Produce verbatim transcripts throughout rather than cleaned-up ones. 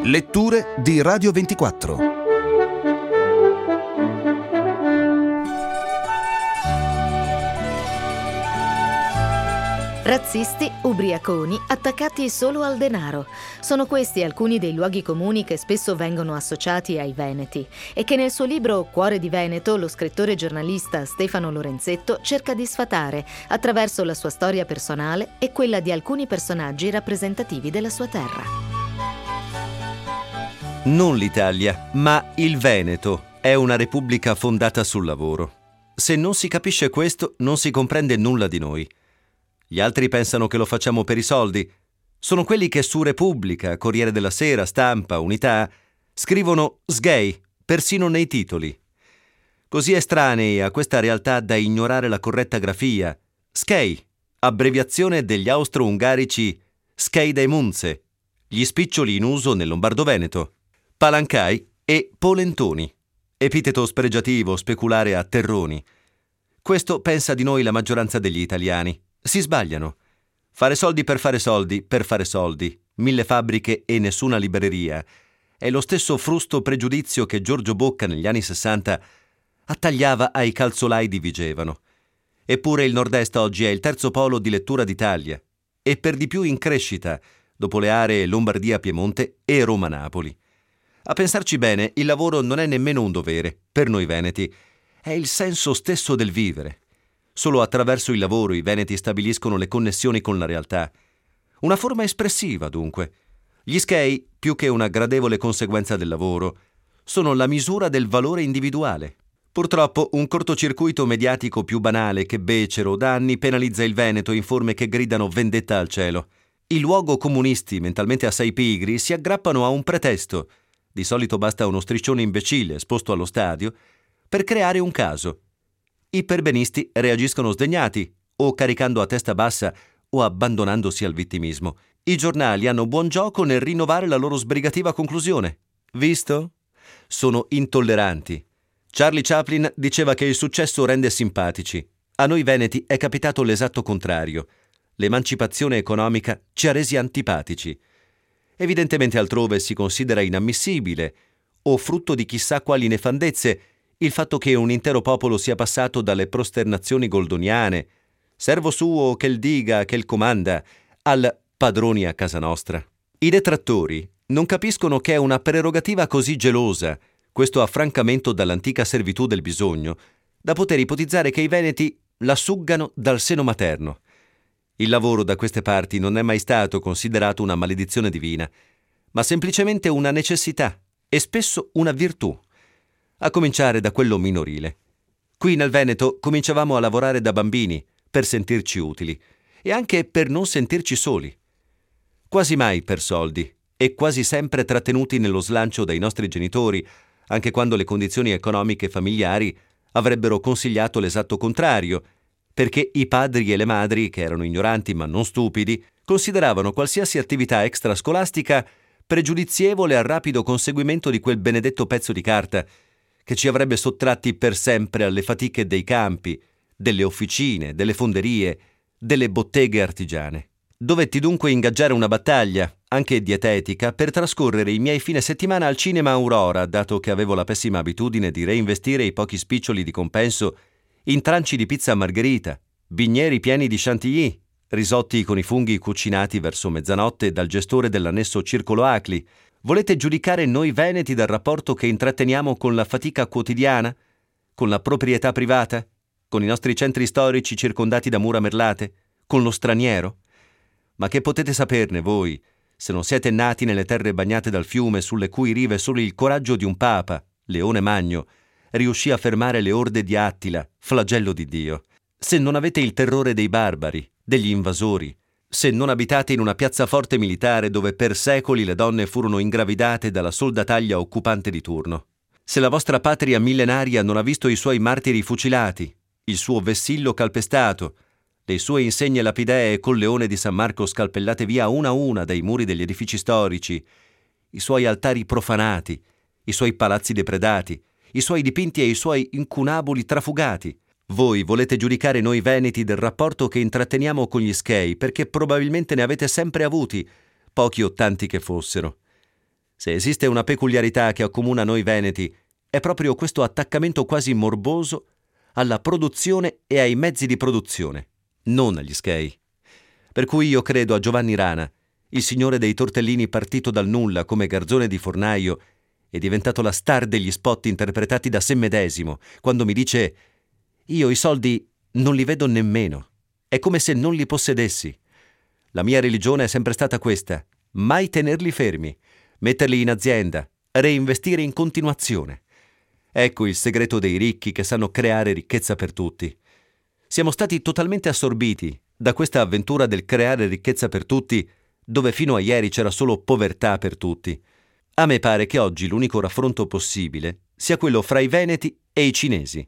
Letture di Radio ventiquattro. Razzisti, ubriaconi, attaccati solo al denaro. Sono questi alcuni dei luoghi comuni che spesso vengono associati ai veneti e che nel suo libro Cuore di Veneto lo scrittore giornalista Stefano Lorenzetto cerca di sfatare attraverso la sua storia personale e quella di alcuni personaggi rappresentativi della sua terra. Non l'Italia, ma il Veneto è una repubblica fondata sul lavoro. Se non si capisce questo, non si comprende nulla di noi. Gli altri pensano che lo facciamo per i soldi. Sono quelli che su Repubblica, Corriere della Sera, Stampa, Unità scrivono sgay, persino nei titoli. Così estranei a questa realtà da ignorare la corretta grafia. Skej, abbreviazione degli austro-ungarici Skej dei Munze, gli spiccioli in uso nel Lombardo-Veneto, palancai e polentoni, epiteto spregiativo speculare a terroni. Questo pensa di noi la maggioranza degli italiani. Si sbagliano. Fare soldi per fare soldi, per fare soldi, mille fabbriche e nessuna libreria, è lo stesso frusto pregiudizio che Giorgio Bocca negli anni sessanta attagliava ai calzolai di Vigevano. Eppure il Nord-Est oggi è il terzo polo di lettura d'Italia e per di più in crescita, dopo le aree Lombardia-Piemonte e Roma-Napoli. A pensarci bene, il lavoro non è nemmeno un dovere, per noi veneti, è il senso stesso del vivere. Solo attraverso il lavoro i veneti stabiliscono le connessioni con la realtà. Una forma espressiva, dunque. Gli skej, più che una gradevole conseguenza del lavoro, sono la misura del valore individuale. Purtroppo un cortocircuito mediatico più banale che becero da anni penalizza il Veneto in forme che gridano vendetta al cielo. I luogo comunisti, mentalmente assai pigri, si aggrappano a un pretesto. Di solito basta uno striscione imbecille esposto allo stadio per creare un caso. I perbenisti reagiscono sdegnati, o caricando a testa bassa o abbandonandosi al vittimismo. I giornali hanno buon gioco nel rinnovare la loro sbrigativa conclusione. Visto? Sono intolleranti. Charlie Chaplin diceva che il successo rende simpatici. A noi veneti è capitato l'esatto contrario. L'emancipazione economica ci ha resi antipatici. Evidentemente altrove si considera inammissibile, o frutto di chissà quali nefandezze, il fatto che un intero popolo sia passato dalle prosternazioni goldoniane, servo suo che il diga, che il comanda, al padroni a casa nostra. I detrattori non capiscono che è una prerogativa così gelosa, questo affrancamento dall'antica servitù del bisogno, da poter ipotizzare che i veneti la suggano dal seno materno. Il lavoro da queste parti non è mai stato considerato una maledizione divina, ma semplicemente una necessità e spesso una virtù. A cominciare da quello minorile. Qui nel Veneto cominciavamo a lavorare da bambini per sentirci utili e anche per non sentirci soli. Quasi mai per soldi e quasi sempre trattenuti nello slancio dai nostri genitori, anche quando le condizioni economiche familiari avrebbero consigliato l'esatto contrario, perché i padri e le madri, che erano ignoranti ma non stupidi, consideravano qualsiasi attività extrascolastica pregiudizievole al rapido conseguimento di quel benedetto pezzo di carta che ci avrebbe sottratti per sempre alle fatiche dei campi, delle officine, delle fonderie, delle botteghe artigiane. Dovetti dunque ingaggiare una battaglia, anche dietetica, per trascorrere i miei fine settimana al cinema Aurora, dato che avevo la pessima abitudine di reinvestire i pochi spiccioli di compenso in tranci di pizza margherita, binieri pieni di chantilly, risotti con i funghi cucinati verso mezzanotte dal gestore dell'annesso Circolo Acli. Volete giudicare noi veneti dal rapporto che intratteniamo con la fatica quotidiana? Con la proprietà privata? Con i nostri centri storici circondati da mura merlate? Con lo straniero? Ma che potete saperne voi, se non siete nati nelle terre bagnate dal fiume sulle cui rive solo il coraggio di un papa, Leone Magno, riuscì a fermare le orde di Attila, flagello di Dio? Se non avete il terrore dei barbari, degli invasori, se non abitate in una piazzaforte militare dove per secoli le donne furono ingravidate dalla soldataglia occupante di turno. Se la vostra patria millenaria non ha visto i suoi martiri fucilati, il suo vessillo calpestato, le sue insegne lapidee col leone di San Marco scalpellate via una a una dai muri degli edifici storici, i suoi altari profanati, i suoi palazzi depredati, i suoi dipinti e i suoi incunaboli trafugati, voi volete giudicare noi veneti del rapporto che intratteniamo con gli skej perché probabilmente ne avete sempre avuti, pochi o tanti che fossero. Se esiste una peculiarità che accomuna noi veneti, è proprio questo attaccamento quasi morboso alla produzione e ai mezzi di produzione, non agli schei. Per cui io credo a Giovanni Rana, il signore dei tortellini partito dal nulla come garzone di fornaio e diventato la star degli spot interpretati da sé medesimo, quando mi dice: io i soldi non li vedo nemmeno, è come se non li possedessi. La mia religione è sempre stata questa: mai tenerli fermi, metterli in azienda, reinvestire in continuazione. Ecco il segreto dei ricchi che sanno creare ricchezza per tutti. Siamo stati totalmente assorbiti da questa avventura del creare ricchezza per tutti, dove fino a ieri c'era solo povertà per tutti. A me pare che oggi l'unico raffronto possibile sia quello fra i veneti e i cinesi.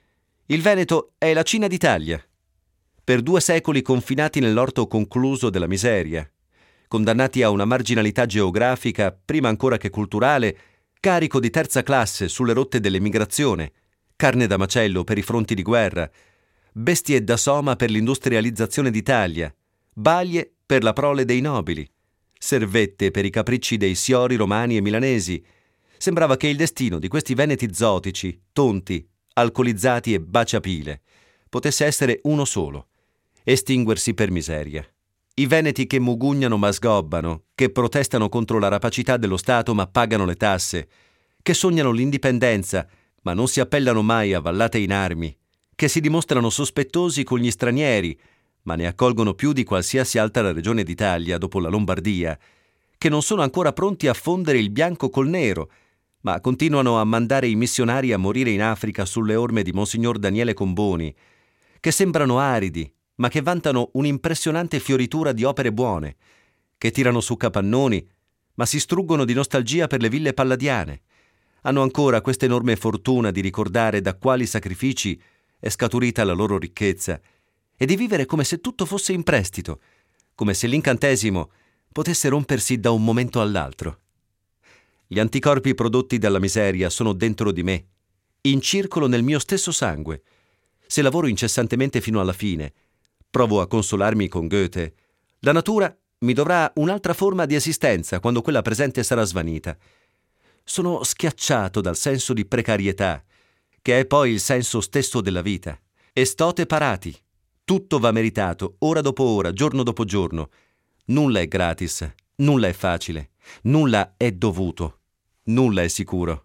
Il Veneto è la Cina d'Italia. Per due secoli confinati nell'orto concluso della miseria, condannati a una marginalità geografica, prima ancora che culturale, carico di terza classe sulle rotte dell'emigrazione, carne da macello per i fronti di guerra, bestie da soma per l'industrializzazione d'Italia, baglie per la prole dei nobili, servette per i capricci dei siori romani e milanesi. Sembrava che il destino di questi veneti zotici, tonti, alcolizzati e baciapile, potesse essere uno solo: estinguersi per miseria. I veneti che mugugnano ma sgobbano, che protestano contro la rapacità dello Stato ma pagano le tasse, che sognano l'indipendenza ma non si appellano mai a vallate in armi, che si dimostrano sospettosi con gli stranieri ma ne accolgono più di qualsiasi altra regione d'Italia dopo la Lombardia, che non sono ancora pronti a fondere il bianco col nero, ma continuano a mandare i missionari a morire in Africa sulle orme di Monsignor Daniele Comboni, che sembrano aridi, ma che vantano un'impressionante fioritura di opere buone, che tirano su capannoni, ma si struggono di nostalgia per le ville palladiane. Hanno ancora questa enorme fortuna di ricordare da quali sacrifici è scaturita la loro ricchezza e di vivere come se tutto fosse in prestito, come se l'incantesimo potesse rompersi da un momento all'altro. Gli anticorpi prodotti dalla miseria sono dentro di me, in circolo nel mio stesso sangue. Se lavoro incessantemente fino alla fine, provo a consolarmi con Goethe, la natura mi dovrà un'altra forma di esistenza quando quella presente sarà svanita. Sono schiacciato dal senso di precarietà, che è poi il senso stesso della vita. Estote parati. Tutto va meritato, ora dopo ora, giorno dopo giorno. Nulla è gratis, nulla è facile, nulla è dovuto, nulla è sicuro.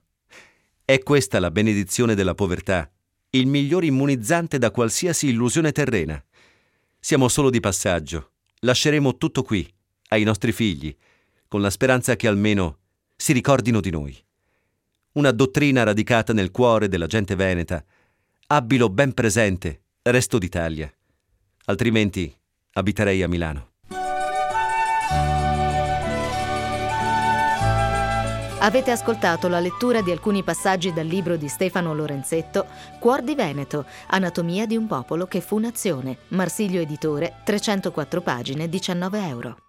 È questa la benedizione della povertà, il miglior immunizzante da qualsiasi illusione terrena. Siamo solo di passaggio. Lasceremo tutto qui, ai nostri figli, con la speranza che almeno si ricordino di noi. Una dottrina radicata nel cuore della gente veneta. Abbilo ben presente, resto d'Italia. Altrimenti abiterei a Milano. Avete ascoltato la lettura di alcuni passaggi dal libro di Stefano Lorenzetto, Cuor di Veneto, Anatomia di un popolo che fu nazione, Marsilio Editore, trecentoquattro pagine, diciannove euro.